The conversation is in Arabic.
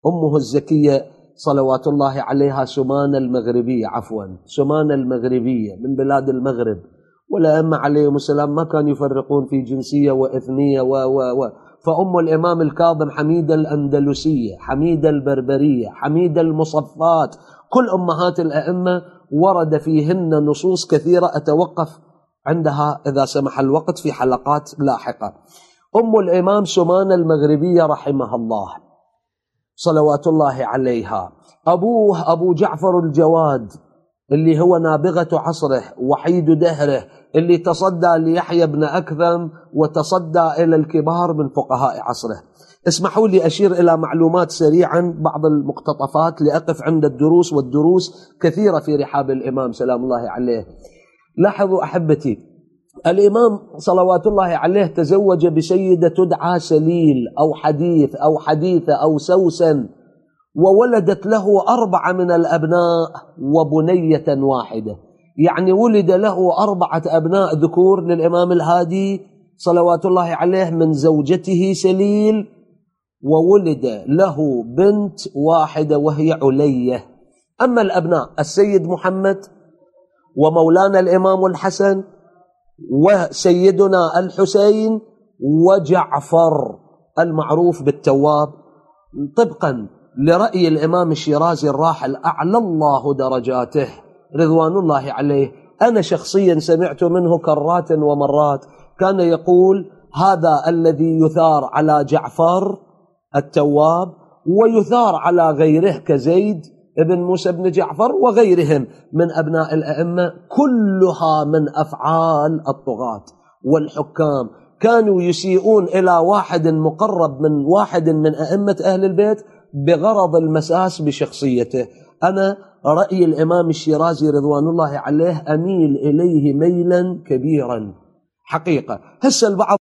أمه الزكية صلوات الله عليها سمانة المغربية، سمانة المغربية من بلاد المغرب، والأئمة عليهم السلام ما كانوا يفرقون في جنسية وإثنية فأم الإمام الكاظم حميدة الأندلسية، حميدة البربرية، حميدة المصفات. كل أمهات الأئمة ورد فيهن نصوص كثيرة أتوقف عندها إذا سمح الوقت في حلقات لاحقة. أم الإمام سمانة المغربية رحمها الله صلوات الله عليها. أبوه أبو جعفر الجواد اللي هو نابغة عصره وحيد دهره، اللي تصدى ليحيى بن أكثم وتصدى إلى الكبار من فقهاء عصره. اسمحوا لي أشير إلى معلومات سريعا، بعض المقتطفات لأقف عند الدروس، والدروس كثيرة في رحاب الإمام سلام الله عليه. لاحظوا أحبتي، الإمام صلوات الله عليه تزوج بسيدة تدعى سليل أو حديث أو حديثة أو سوسن، وولدت له 4 من الأبناء وبنية واحدة، يعني ولد له 4 أبناء ذكور للإمام الهادي صلوات الله عليه من زوجته سليل، وولد له بنت واحدة وهي علية. أما الأبناء السيد محمد ومولانا الإمام الحسن وسيدنا الحسين وجعفر المعروف بالتواب، طبقا لرأي الإمام الشيرازي الراحل أعلى الله درجاته رضوان الله عليه. أنا شخصيا سمعت منه كرات ومرات كان يقول هذا الذي يثار على جعفر التواب ويثار على غيره كزيد ابن موسى بن جعفر وغيرهم من أبناء الأئمة، كلها من أفعال الطغاة والحكام. كانوا يسيئون إلى واحد مقرب من واحد من أئمة أهل البيت بغرض المساس بشخصيته. أنا رأي الإمام الشيرازي رضوان الله عليه أميل إليه ميلا كبيرا حقيقة. هسه البعض